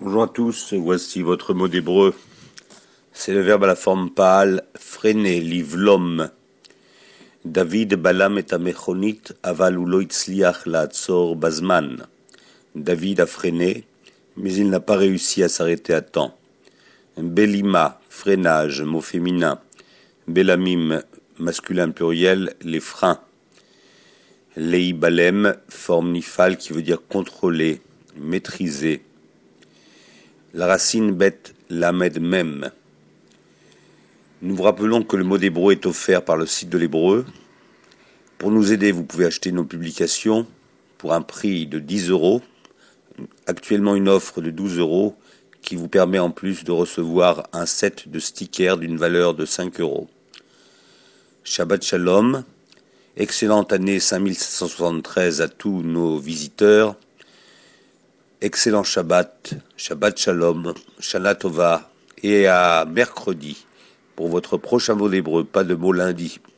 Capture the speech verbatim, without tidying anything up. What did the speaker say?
Bonjour à tous, voici votre mot d'hébreu. C'est le verbe à la forme pâle, freiner, livlom. David balam et amechonit, aval ou lo itzliach la'atzor bazman. David a freiné, mais il n'a pas réussi à s'arrêter à temps. Belima, freinage, mot féminin. Belamim, masculin pluriel, les freins. Leibalem, forme nifale qui veut dire contrôler, maîtriser. La racine bête lamed mem. Nous vous rappelons que le mot d'hébreu est offert par le site de l'hébreu. Pour nous aider, vous pouvez acheter nos publications pour un prix de dix euros. Actuellement une offre de douze euros qui vous permet en plus de recevoir un set de stickers d'une valeur de cinq euros. Shabbat Shalom, excellente année cinq mille sept cent soixante-treize à tous nos visiteurs. Excellent Shabbat, Shabbat Shalom, Shana Tova, et à mercredi pour votre prochain mot d'hébreu, pas de mot lundi.